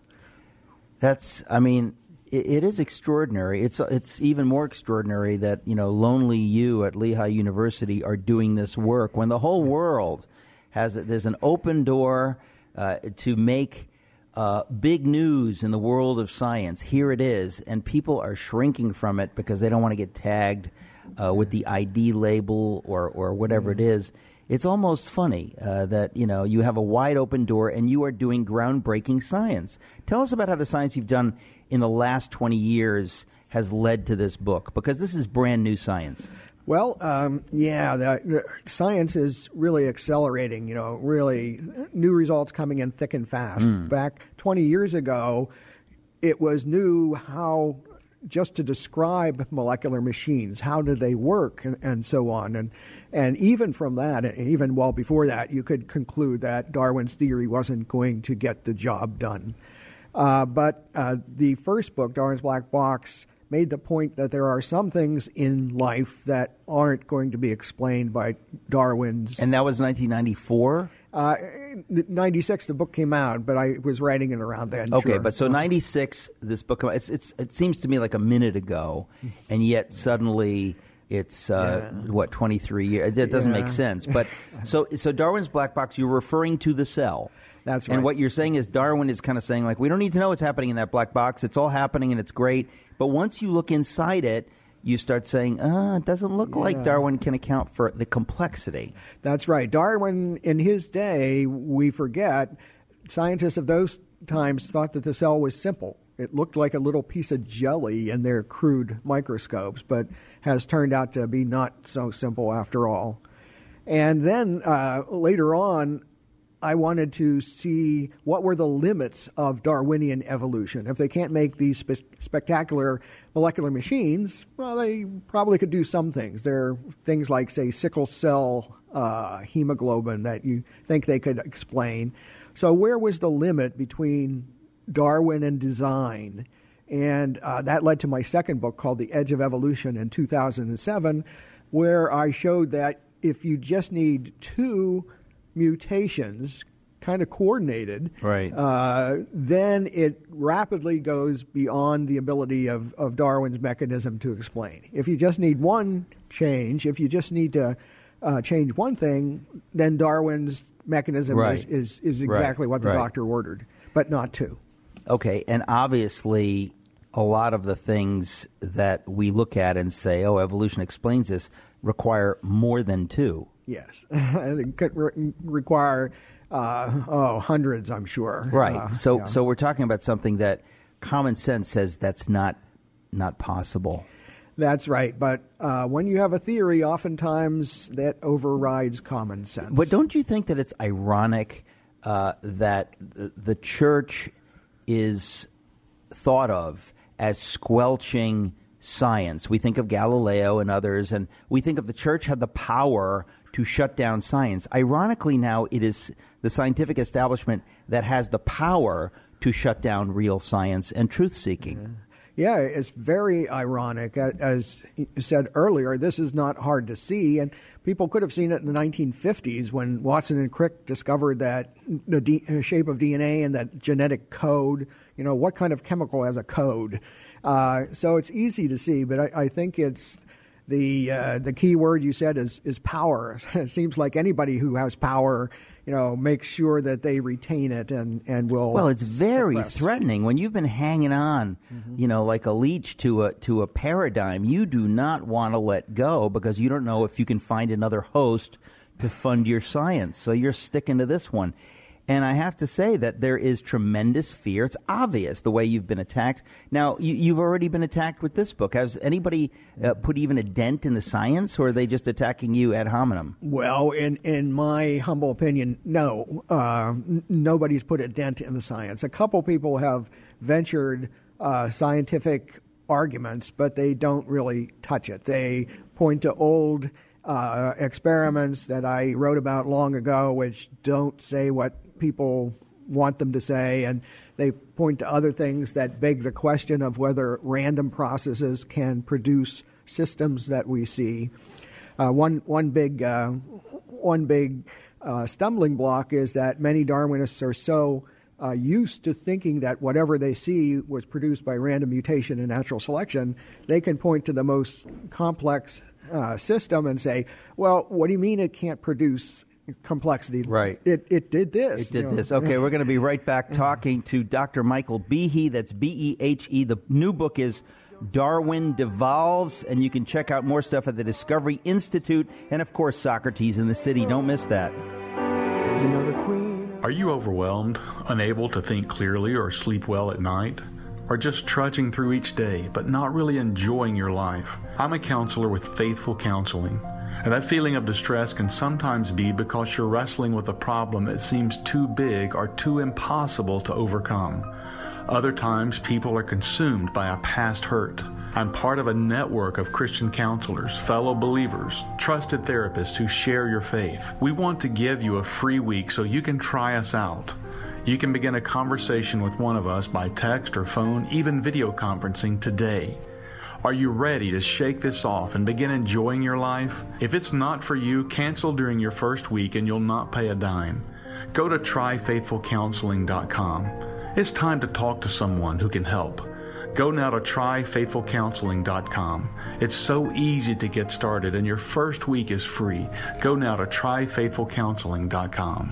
That's, I mean, it is extraordinary. It's it's even more extraordinary that, you know, lonely you at Lehigh University are doing this work when the whole world has there's an open door uh, to make uh, big news in the world of science. Here it is, and people are shrinking from it because they don't want to get tagged uh, with the I D label or or whatever it is. It's almost funny uh, that, you know, you have a wide open door and you are doing groundbreaking science. Tell us about how the science you've done in the last twenty years has led to this book, because this is brand new science. Well, um, yeah, the, the science is really accelerating, you know, really new results coming in thick and fast. Mm. Back twenty years ago, it was new how just to describe molecular machines, how do they work, and, and so on. And and even from that, and even well before that, you could conclude that Darwin's theory wasn't going to get the job done. Uh, but uh, the first book, Darwin's Black Box, made the point that there are some things in life that aren't going to be explained by Darwin's. And that was nineteen ninety-four? Uh, ninety-six, the book came out, but I was writing it around then. Okay, sure. but so ninety-six, this book, it's, it's, it seems to me like a minute ago, and yet suddenly it's, uh, yeah. what, twenty-three years? It doesn't yeah. make sense. But so, so Darwin's Black Box, you're referring to the cell. That's right. And what you're saying is Darwin is kind of saying, like, we don't need to know what's happening in that black box. It's all happening and it's great. But once you look inside it, you start saying, ah, it doesn't look yeah. like Darwin can account for the complexity. That's right. Darwin, in his day, we forget, scientists of those times thought that the cell was simple. It looked like a little piece of jelly in their crude microscopes, but has turned out to be not so simple after all. And then uh, later on, I wanted to see what were the limits of Darwinian evolution. If they can't make these spe- spectacular molecular machines, well, they probably could do some things. There are things like, say, sickle cell uh, hemoglobin that you think they could explain. So where was the limit between Darwin and design? And uh, that led to my second book called The Edge of Evolution in two thousand seven, where I showed that if you just need two mutations kind of coordinated, right. uh, then it rapidly goes beyond the ability of, of Darwin's mechanism to explain. If you just need one change, if you just need to uh, change one thing, then Darwin's mechanism right. is, is, is exactly right. what the right. doctor ordered, but not two. Okay, and obviously a lot of the things that we look at and say, oh, evolution explains this, require more than two. Yes, it could re- require uh, oh hundreds, I'm sure. Right. Uh, so, yeah. so we're talking about something that common sense says that's not not possible. That's right. But uh, when you have a theory, oftentimes that overrides common sense. But don't you think that it's ironic uh, that the, the church is thought of as squelching science? We think of Galileo and others, and we think of the church had the power to shut down science. Ironically, now it is the scientific establishment that has the power to shut down real science and truth-seeking. Yeah, it's very ironic. As you said earlier, this is not hard to see, and people could have seen it in the nineteen fifties when Watson and Crick discovered that the D- shape of D N A and that genetic code, you know, what kind of chemical has a code? Uh, so it's easy to see, but I, I think it's the uh, the key word you said is is power. It seems like anybody who has power, you know, makes sure that they retain it and, and will. Well, it's very suppress. threatening when you've been hanging on, mm-hmm. you know, like a leech to a to a paradigm. You do not want to let go because you don't know if you can find another host to fund your science. So you're sticking to this one. And I have to say that there is tremendous fear. It's obvious the way you've been attacked. Now, you, you've already been attacked with this book. Has anybody uh, put even a dent in the science, or are they just attacking you ad hominem? Well, in, in my humble opinion, no. Uh, n- nobody's put a dent in the science. A couple people have ventured uh, scientific arguments, but they don't really touch it. They point to old uh, experiments that I wrote about long ago, which don't say what people want them to say, and they point to other things that beg the question of whether random processes can produce systems that we see. Uh, one one big uh, one big uh, stumbling block is that many Darwinists are so uh, used to thinking that whatever they see was produced by random mutation and natural selection, they can point to the most complex uh, system and say, "Well, what do you mean it can't produce complexity?" Right. It it did this. It did you know. this. Okay, we're going to be right back talking to Doctor Michael Behe. That's B E H E. The new book is Darwin Devolves, and you can check out more stuff at the Discovery Institute, and of course Socrates in the City. Don't miss that. You know the Queen. Are you overwhelmed, unable to think clearly or sleep well at night? Or just trudging through each day, but not really enjoying your life? I'm a counselor with Faithful Counseling. And that feeling of distress can sometimes be because you're wrestling with a problem that seems too big or too impossible to overcome. Other times, people are consumed by a past hurt. I'm part of a network of Christian counselors, fellow believers, trusted therapists who share your faith. We want to give you a free week so you can try us out. You can begin a conversation with one of us by text or phone, even video conferencing today. Are you ready to shake this off and begin enjoying your life? If it's not for you, cancel during your first week and you'll not pay a dime. Go to try faithful counseling dot com. It's time to talk to someone who can help. Go now to try faithful counseling dot com. It's so easy to get started and your first week is free. Go now to try faithful counseling dot com.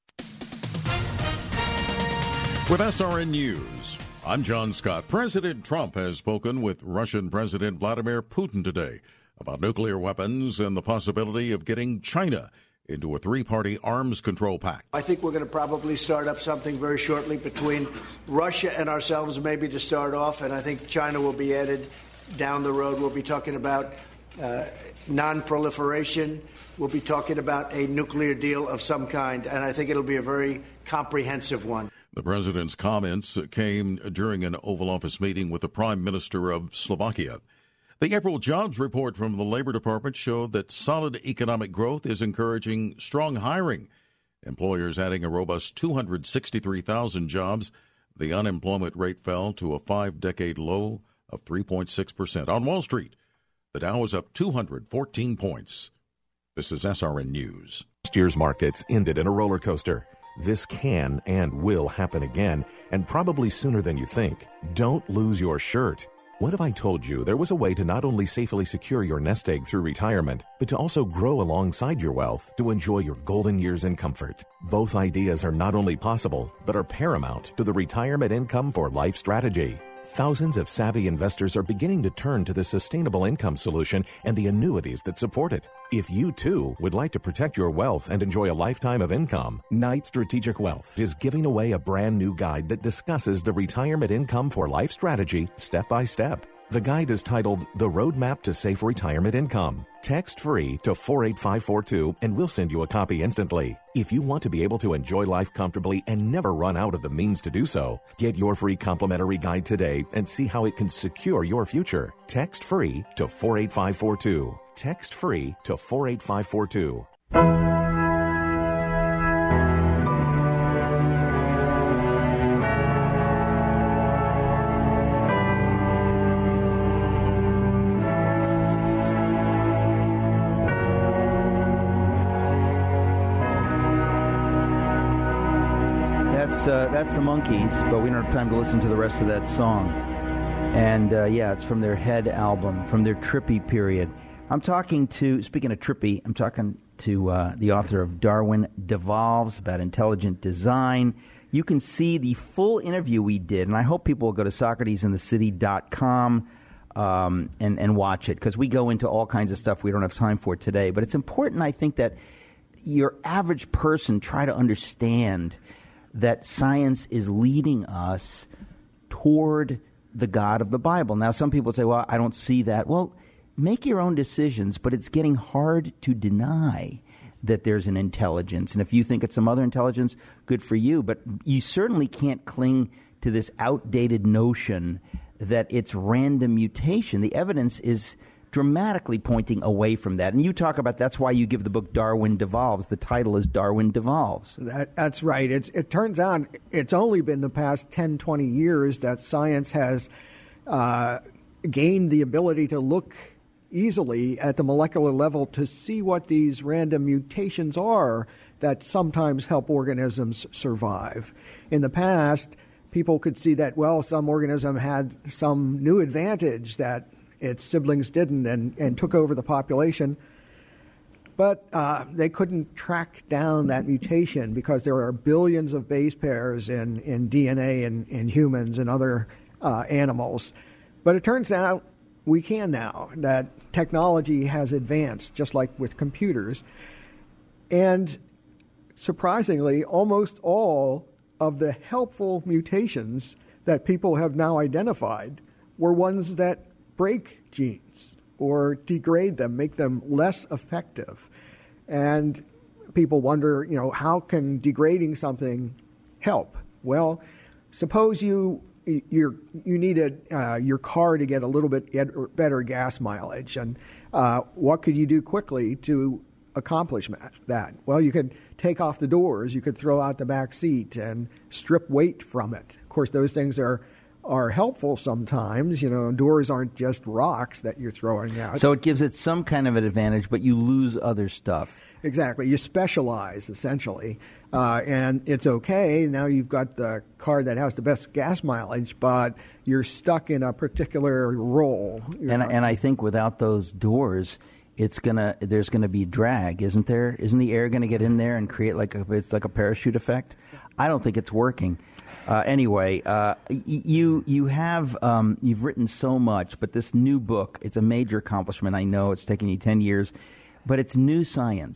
With S R N News, I'm John Scott. President Trump has spoken with Russian President Vladimir Putin today about nuclear weapons and the possibility of getting China into a three-party arms control pact. I think we're going to probably start up something very shortly between Russia and ourselves, maybe to start off, and I think China will be added down the road. We'll be talking about uh, non-proliferation. We'll be talking about a nuclear deal of some kind, and I think it'll be a very comprehensive one. The president's comments came during an Oval Office meeting with the Prime Minister of Slovakia. The April jobs report from the Labor Department showed that solid economic growth is encouraging strong hiring. Employers adding a robust two hundred sixty-three thousand jobs. The unemployment rate fell to a five-decade low of three point six percent. On Wall Street, the Dow was up two hundred fourteen points. This is S R N News. Last year's markets ended in a roller coaster. This can and will happen again, and probably sooner than you think. Don't lose your shirt. What if I told you there was a way to not only safely secure your nest egg through retirement, but to also grow alongside your wealth to enjoy your golden years in comfort? Both ideas are not only possible, but are paramount to the Retirement Income for Life strategy. Thousands of savvy investors are beginning to turn to the sustainable income solution and the annuities that support it. If you, too, would like to protect your wealth and enjoy a lifetime of income, Knight Strategic Wealth is giving away a brand new guide that discusses the Retirement Income for Life strategy step by step. The guide is titled The Roadmap to Safe Retirement Income. Text free to four eight five four two and we'll send you a copy instantly. If you want to be able to enjoy life comfortably and never run out of the means to do so, get your free complimentary guide today and see how it can secure your future. Text free to four eight five four two. Text free to four eight five four two. Uh, that's the Monkees, but we don't have time to listen to the rest of that song. And uh, yeah, it's from their Head album, from their trippy period. I'm talking to, speaking of trippy, I'm talking to uh, the author of Darwin Devolves, about intelligent design. You can see the full interview we did, and I hope people will go to Socrates in the City dot com um, and, and watch it, because we go into all kinds of stuff we don't have time for today. But it's important, I think, that your average person try to understand that science is leading us toward the God of the Bible. Now, some people say, well, I don't see that. Well, make your own decisions, but it's getting hard to deny that there's an intelligence. And if you think it's some other intelligence, good for you. But you certainly can't cling to this outdated notion that it's random mutation. The evidence is dramatically pointing away from that. And you talk about that's why you give the book Darwin Devolves. The title is Darwin Devolves. That, that's right. It's, it turns out it's only been the past ten, twenty years that science has uh, gained the ability to look easily at the molecular level to see what these random mutations are that sometimes help organisms survive. In the past, people could see that, well, some organism had some new advantage that its siblings didn't, and, and took over the population. But uh, they couldn't track down that mutation because there are billions of base pairs in, in D N A in, in humans and other uh, animals. But it turns out we can now, that technology has advanced, just like with computers. And surprisingly, almost all of the helpful mutations that people have now identified were ones that break genes or degrade them, make them less effective. And people wonder, you know, how can degrading something help? Well, suppose you you're, you need a, uh, your car to get a little bit better gas mileage, and uh, what could you do quickly to accomplish that? Well, you could take off the doors, you could throw out the back seat and strip weight from it. Of course, those things are are helpful sometimes. You know, doors aren't just rocks that you're throwing out. So it gives it some kind of an advantage, but you lose other stuff. Exactly. You specialize, essentially. Uh, and it's okay. Now you've got the car that has the best gas mileage, but you're stuck in a particular role. And, and I think without those doors, it's gonna there's gonna be drag, isn't there? Isn't the air gonna get in there and create like a it's like a parachute effect? I don't think it's working. Uh, anyway, uh, y- you you have um, you've written so much, but this new book, it's a major accomplishment. I know it's taken you ten years, but it's new science.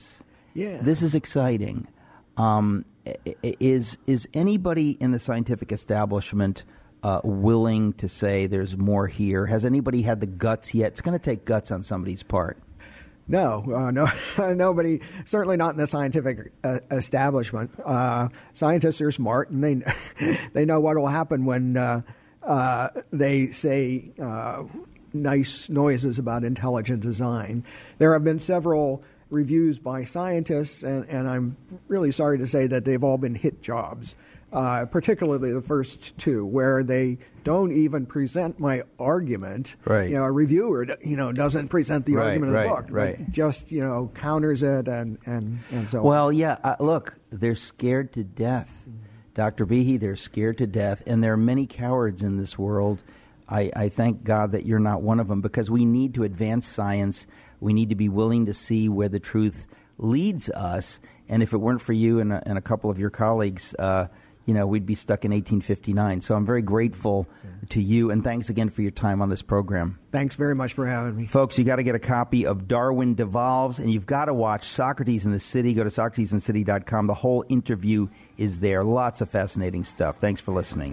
Yeah. This is exciting. Um, is is anybody in the scientific establishment uh, willing to say there's more here? Has anybody had the guts yet? It's going to take guts on somebody's part. No, uh, no, nobody. Certainly not in the scientific uh, establishment. Uh, scientists are smart, and they they know what will happen when uh, uh, they say uh, nice noises about intelligent design. There have been several reviews by scientists, and, and I'm really sorry to say that they've all been hit jobs. Uh, particularly the first two, where they don't even present my argument. Right. You know, a reviewer, you know, doesn't present the right, argument right, of the book, right. but just, you know, counters it and, and, and so well, on. yeah, uh, look, they're scared to death. Mm-hmm. Doctor Behe, they're scared to death, and there are many cowards in this world. I, I thank God that you're not one of them, because we need to advance science. We need to be willing to see where the truth leads us, and if it weren't for you and a, and a couple of your colleagues, uh, you know, we'd be stuck in eighteen fifty-nine. So I'm very grateful to you, and thanks again for your time on this program. Thanks very much for having me. Folks, you got to get a copy of Darwin Devolves, and you've got to watch Socrates in the City. Go to Socrates in the City dot com. The whole interview is there. Lots of fascinating stuff. Thanks for listening.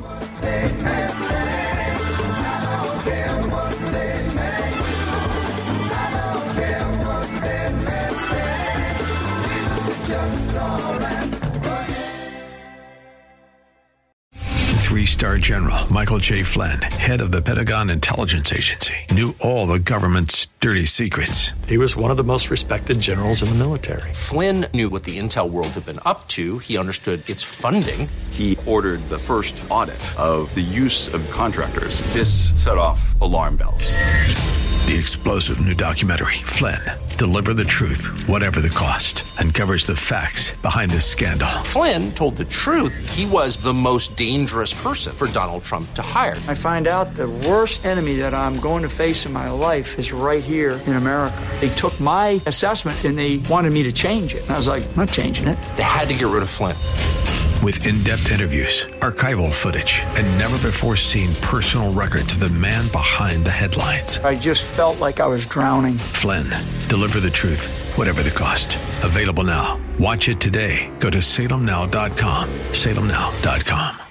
Three-star General Michael J. Flynn, head of the Pentagon Intelligence Agency, knew all the government's dirty secrets. He was one of the most respected generals in the military. Flynn knew what the intel world had been up to. He understood its funding. He ordered the first audit of the use of contractors. This set off alarm bells. The explosive new documentary, Flynn, Deliver the Truth, Whatever the Cost, uncovers the facts behind this scandal. Flynn told the truth. He was the most dangerous person for Donald Trump to hire. I find out the worst enemy that I'm going to face in my life is right here in America. They took my assessment and they wanted me to change it. And I was like, I'm not changing it. They had to get rid of Flynn. With in-depth interviews, archival footage, and never-before-seen personal records of the man behind the headlines. I just felt like I was drowning. Flynn, Deliver the Truth, Whatever the Cost. Available now. Watch it today. Go to Salem Now dot com. Salem Now dot com.